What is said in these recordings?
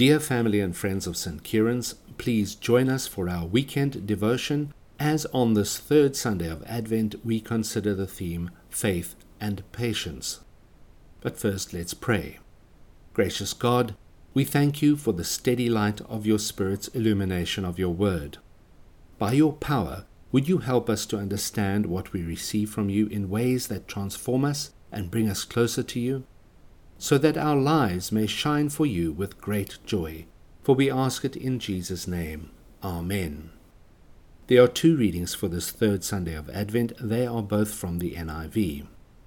Dear family and friends of St. Kieran's, please join us for our weekend devotion as on this third Sunday of Advent we consider the theme Faith and Patience. But first let's pray. Gracious God, we thank you for the steady light of your Spirit's illumination of your word. By your power, would you help us to understand what we receive from you in ways that transform us and bring us closer to you, so that our lives may shine for you with great joy. For we ask it in Jesus' name. Amen. There are two readings for this third Sunday of Advent. They are both from the NIV.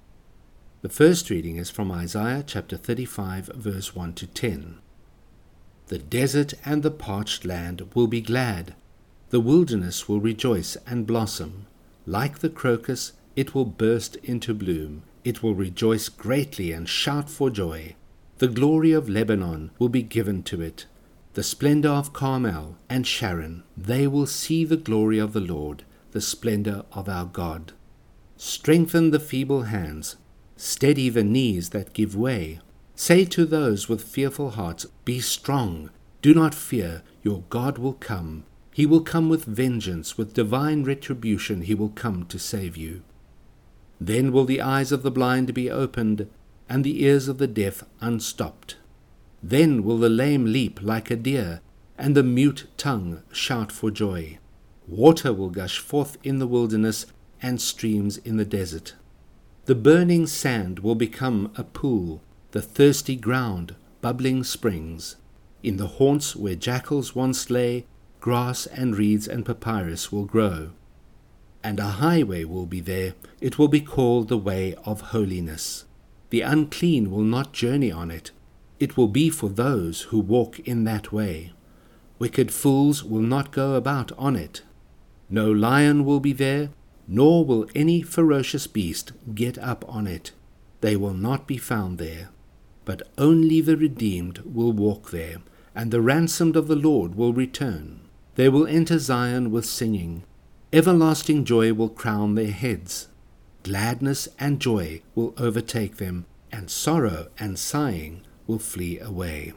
The first reading is from Isaiah chapter 35, verse 1 to 10. The desert and the parched land will be glad. The wilderness will rejoice and blossom. Like the crocus, it will burst into bloom. It will rejoice greatly and shout for joy. The glory of Lebanon will be given to it. The splendor of Carmel and Sharon, they will see the glory of the Lord, the splendor of our God. Strengthen the feeble hands. Steady the knees that give way. Say to those with fearful hearts, be strong. Do not fear, your God will come. He will come with vengeance, with divine retribution he will come to save you. Then will the eyes of the blind be opened, and the ears of the deaf unstopped. Then will the lame leap like a deer, and the mute tongue shout for joy. Water will gush forth in the wilderness, and streams in the desert. The burning sand will become a pool, the thirsty ground bubbling springs. In the haunts where jackals once lay, grass and reeds and papyrus will grow. And a highway will be there. It will be called the way of holiness. The unclean will not journey on it. It will be for those who walk in that way. Wicked fools will not go about on it. No lion will be there, nor will any ferocious beast get up on it. They will not be found there. But only the redeemed will walk there, and the ransomed of the Lord will return. They will enter Zion with singing. Everlasting joy will crown their heads. Gladness and joy will overtake them, and sorrow and sighing will flee away.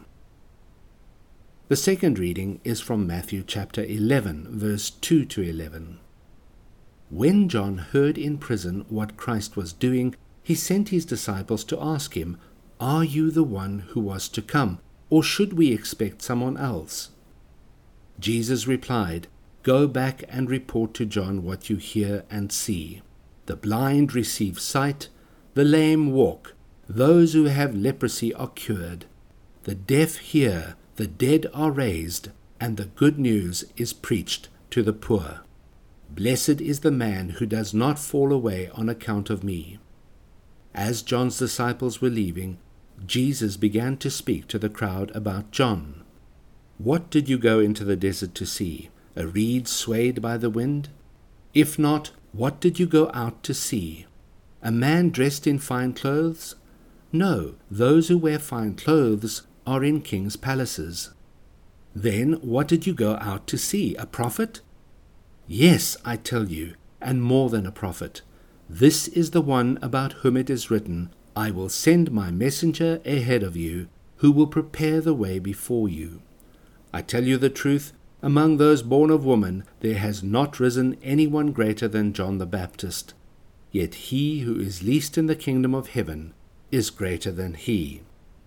The second reading is from Matthew chapter 11, verse 2 to 11. When John heard in prison what Christ was doing, he sent his disciples to ask him, "Are you the one who was to come, or should we expect someone else?" Jesus replied, "Go back and report to John what you hear and see. The blind receive sight, the lame walk, those who have leprosy are cured, the deaf hear, the dead are raised, and the good news is preached to the poor. Blessed is the man who does not fall away on account of me." As John's disciples were leaving, Jesus began to speak to the crowd about John. "What did you go into the desert to see? A reed swayed by the wind? If not, what did you go out to see? A man dressed in fine clothes? No, those who wear fine clothes are in kings' palaces. Then what did you go out to see? A prophet? Yes, I tell you, and more than a prophet. This is the one about whom it is written, 'I will send my messenger ahead of you, who will prepare the way before you.' I tell you the truth, among those born of woman there has not risen anyone greater than John the Baptist. Yet he who is least in the kingdom of heaven is greater than he."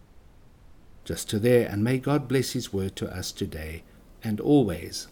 Just to there, and may God bless his word to us today and always.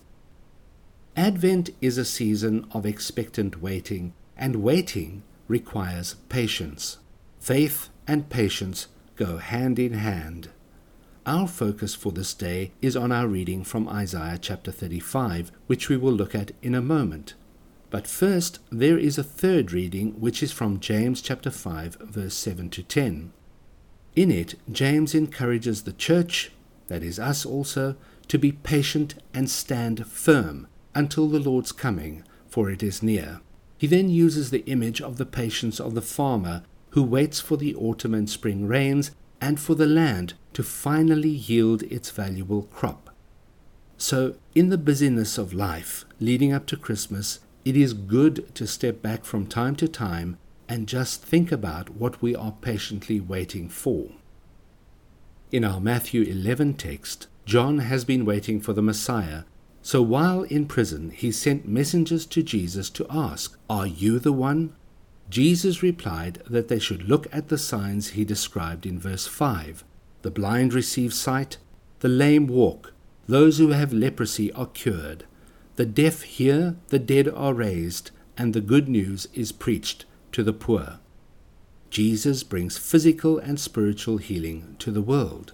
Advent is a season of expectant waiting, and waiting requires patience. Faith and patience go hand in hand. Our focus for this day is on our reading from Isaiah chapter 35, which we will look at in a moment. But first, there is a third reading, which is from James chapter 5, verse 7 to 10. In it, James encourages the church, that is us also, to be patient and stand firm until the Lord's coming, for it is near. He then uses the image of the patience of the farmer who waits for the autumn and spring rains and for the land to finally yield its valuable crop. So, in the busyness of life leading up to Christmas, it is good to step back from time to time and just think about what we are patiently waiting for. In our Matthew 11 text, John has been waiting for the Messiah, so while in prison he sent messengers to Jesus to ask, "Are you the one?" Jesus replied that they should look at the signs he described in verse 5. The blind receive sight, the lame walk, those who have leprosy are cured, the deaf hear, the dead are raised, and the good news is preached to the poor. Jesus brings physical and spiritual healing to the world.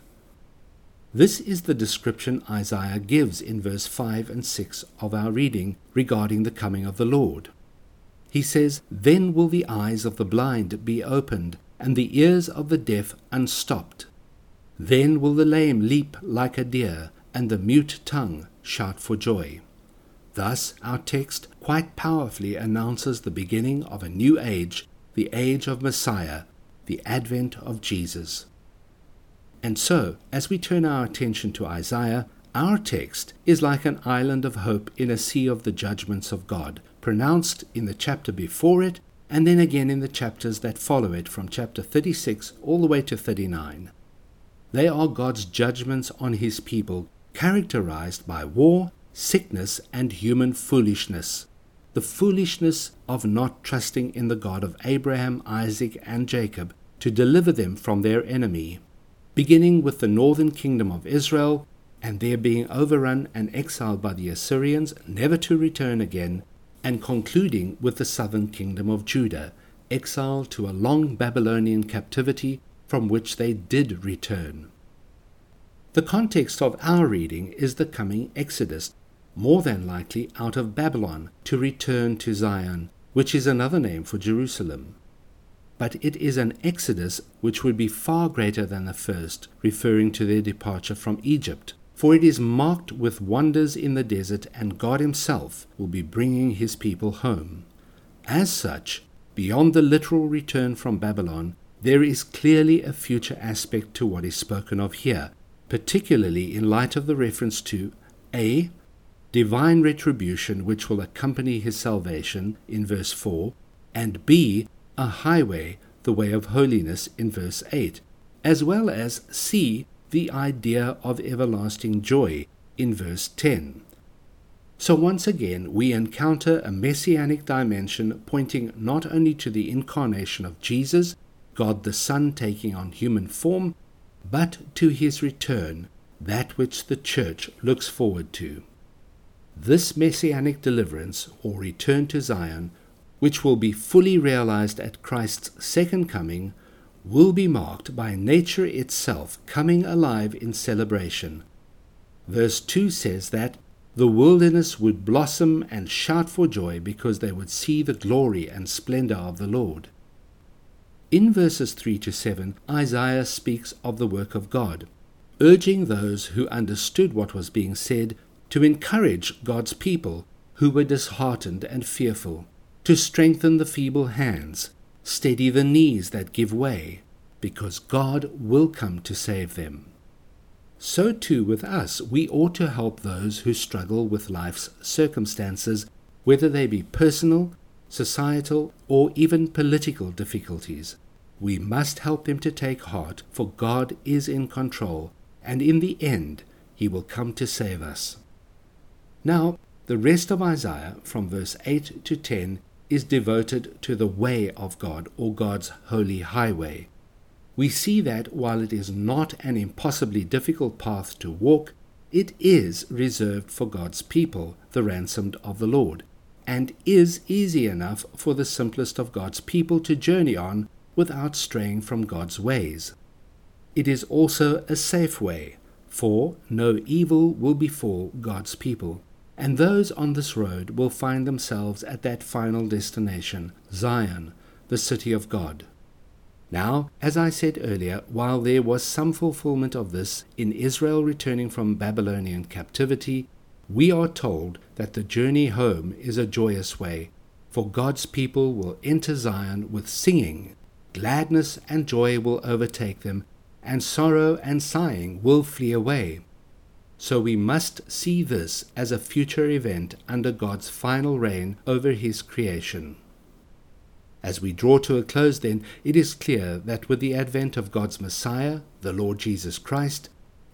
This is the description Isaiah gives in verse 5 and 6 of our reading regarding the coming of the Lord. He says, "Then will the eyes of the blind be opened, and the ears of the deaf unstopped. Then will the lame leap like a deer, and the mute tongue shout for joy." Thus, our text quite powerfully announces the beginning of a new age, the age of Messiah, the advent of Jesus. And so, as we turn our attention to Isaiah, our text is like an island of hope in a sea of the judgments of God, pronounced in the chapter before it, and then again in the chapters that follow it from chapter 36 all the way to 39. They are God's judgments on his people, characterized by war, sickness, and human foolishness. The foolishness of not trusting in the God of Abraham, Isaac, and Jacob to deliver them from their enemy, beginning with the northern kingdom of Israel, and their being overrun and exiled by the Assyrians, never to return again, and concluding with the southern kingdom of Judah, exiled to a long Babylonian captivity from which they did return. The context of our reading is the coming Exodus, more than likely out of Babylon, to return to Zion, which is another name for Jerusalem. But it is an exodus which would be far greater than the first, referring to their departure from Egypt, for it is marked with wonders in the desert, and God himself will be bringing his people home. As such, beyond the literal return from Babylon, there is clearly a future aspect to what is spoken of here, particularly in light of the reference to A. divine retribution which will accompany his salvation in verse 4, and B. a highway, the way of holiness in verse 8, as well as C. the idea of everlasting joy in verse 10. So once again we encounter a messianic dimension pointing not only to the incarnation of Jesus, God the Son taking on human form, but to his return, that which the church looks forward to. This messianic deliverance, or return to Zion, which will be fully realized at Christ's second coming, will be marked by nature itself coming alive in celebration. Verse 2 says that the wilderness would blossom and shout for joy because they would see the glory and splendor of the Lord. In verses 3 to 7, Isaiah speaks of the work of God, urging those who understood what was being said to encourage God's people who were disheartened and fearful, to strengthen the feeble hands, steady the knees that give way, because God will come to save them. So too with us, we ought to help those who struggle with life's circumstances, whether they be personal, societal, or even political difficulties. We must help them to take heart, for God is in control, and in the end, he will come to save us. Now, the rest of Isaiah, from verse 8 to 10, is devoted to the way of God, or God's holy highway. We see that while it is not an impossibly difficult path to walk, it is reserved for God's people, the ransomed of the Lord, and is easy enough for the simplest of God's people to journey on without straying from God's ways. It is also a safe way, for no evil will befall God's people, and those on this road will find themselves at that final destination, Zion, the city of God. Now, as I said earlier, while there was some fulfillment of this in Israel returning from Babylonian captivity, we are told that the journey home is a joyous way, for God's people will enter Zion with singing. Gladness and joy will overtake them, and sorrow and sighing will flee away. So we must see this as a future event under God's final reign over his creation. As we draw to a close then, it is clear that with the advent of God's Messiah, the Lord Jesus Christ,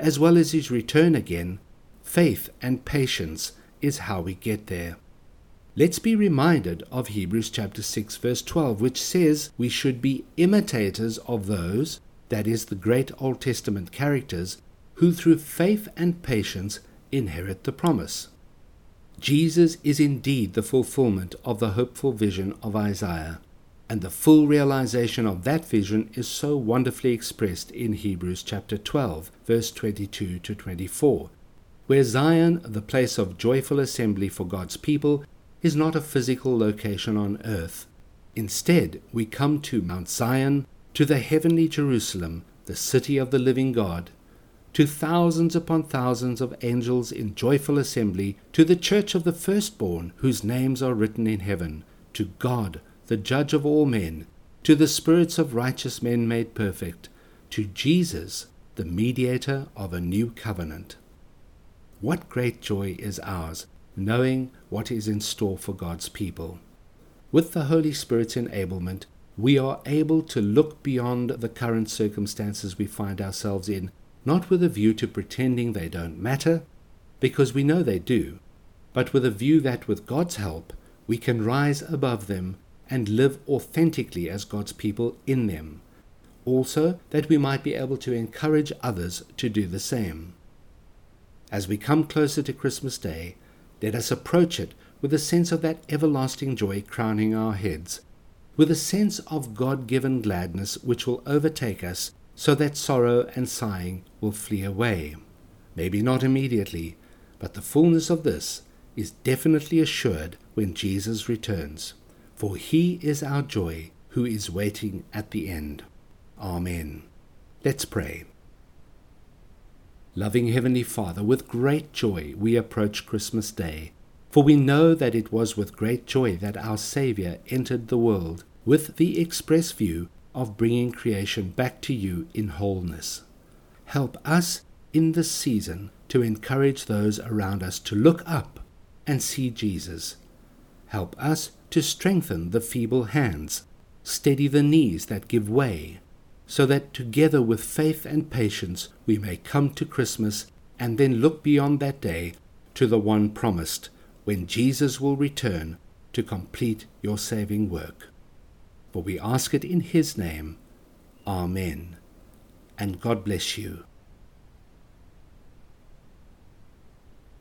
as well as his return again, faith and patience is how we get there. Let's be reminded of Hebrews chapter 6 verse 12, which says we should be imitators of those, that is, the great Old Testament characters, who through faith and patience inherit the promise. Jesus is indeed the fulfillment of the hopeful vision of Isaiah, and the full realization of that vision is so wonderfully expressed in Hebrews chapter 12, verse 22 to 24, where Zion, the place of joyful assembly for God's people, is not a physical location on earth. Instead, we come to Mount Zion, to the heavenly Jerusalem, the city of the living God, to thousands upon thousands of angels in joyful assembly, to the church of the firstborn, whose names are written in heaven, to God, the judge of all men, to the spirits of righteous men made perfect, to Jesus, the mediator of a new covenant. What great joy is ours, knowing what is in store for God's people. With the Holy Spirit's enablement, we are able to look beyond the current circumstances we find ourselves in, not with a view to pretending they don't matter, because we know they do, but with a view that with God's help, we can rise above them and live authentically as God's people in them. Also, that we might be able to encourage others to do the same. As we come closer to Christmas Day, let us approach it with a sense of that everlasting joy crowning our heads, with a sense of God-given gladness which will overtake us, so that sorrow and sighing will flee away. Maybe not immediately, but the fullness of this is definitely assured when Jesus returns, for he is our joy who is waiting at the end. Amen. Let's pray. Loving Heavenly Father, with great joy we approach Christmas Day, for we know that it was with great joy that our Saviour entered the world, with the express view of bringing creation back to you in wholeness. Help us in this season to encourage those around us to look up and see Jesus. Help us to strengthen the feeble hands, steady the knees that give way, so that together with faith and patience we may come to Christmas and then look beyond that day to the one promised, when Jesus will return to complete your saving work. For we ask it in his name. Amen. And God bless you.